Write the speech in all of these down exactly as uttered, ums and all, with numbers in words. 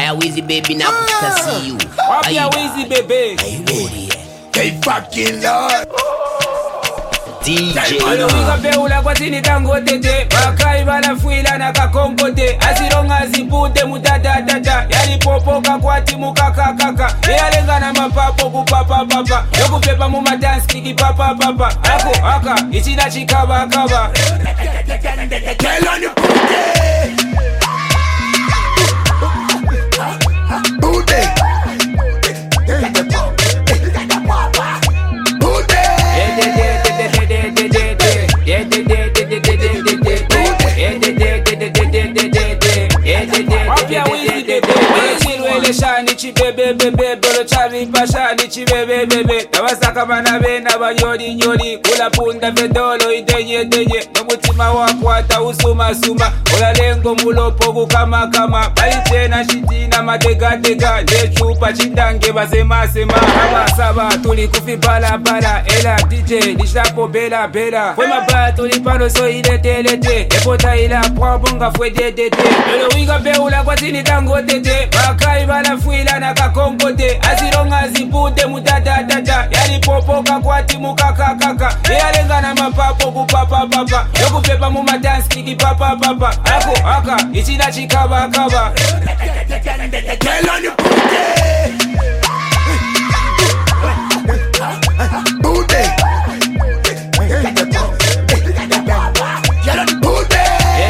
Wapia Wizzy baby now to see you. Wapia Wizzy baby. Are you ready? Hey fucking Lord. D J Wika peula kwa tini tango tete. Wakai bala fuila na kakongo te. Asironga zipute mutata tata. Yali popoka kwa timu kaka kaka. Yalenga na mapapo kupapa papa. Yoku pepa muma dance kiki papa papa. Ako aka ichina chikaba kaba. Tell on the booty. Booty. Wapia Wizzy baby. Wizzy shani chibebe bebe. Bolo chavi pashani chibebe bebe. Nawasaka manabe na banyoli nyoli. Kula punda vedolo idenye denye. Nomutima wakwata usuma suma. Ola lengo mulopo kukama kama. Bali tena shitina madega dega. Nechupa chidange basema sema. Haba saba tuli kufi bala bala. Ela D J lishapo bela bela. Fwe mabaya tuli pano so ilete lete. Epota ila kwa bunga fwe dedete. Lolo wika beula kwa tini tango tete. Wakai bala fuila na kakongo te. Asironga zipute mutata tata. Yali popoka kwa timu kaka kaka. Yalenga na mapapo kupapa papa. Yoku pepa muma dance kiki papa papa. Ako aka ichina chikaba kaba. Tell on the booty. Booty. Tell on the booty.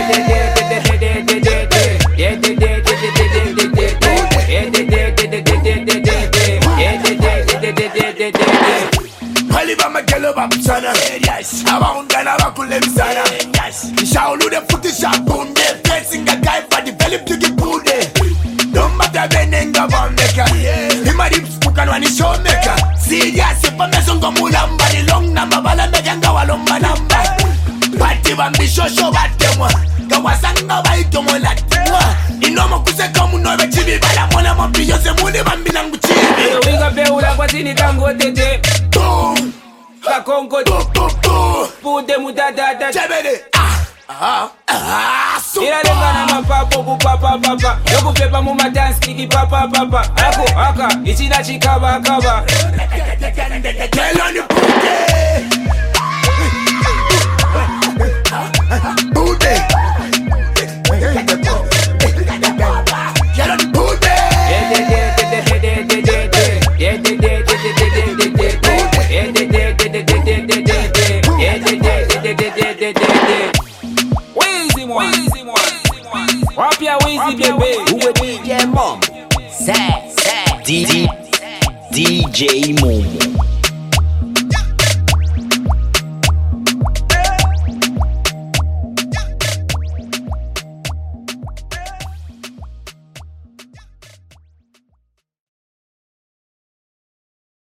Kaliba magelo bamsana. Yes. Abangana bakule msana. Yes. Shaulu de puti shapunde. Facing a guy for develop to get pude. Don't matter benenga bambeka. Hima rips pukanwa ni showmaker. Serious pa mesongo mulamba ni long namba bala meganga walomba namba. Pati bambi shosho batemwa. Kawasanga baito mona timwa. Inomo kuseka muno bechibi bala mona mapi yose mune bambi nangu chibi. Wika beula kwa tini tango tete. Boom. Kakongo te. Boom boom. Pude mutata tata. Chebede. Ah. Ah. Ah. Yalenga na mapapo kupapa papa. Yoku pepa muma dance kiki papa papa. Ako aka ichina chikaba kaba. Tell on the booty. Booty. Tell on the booty. Wizzy moi. Wapia Wizzy baby. Who a D J Mom? Say, say D J D J Momo.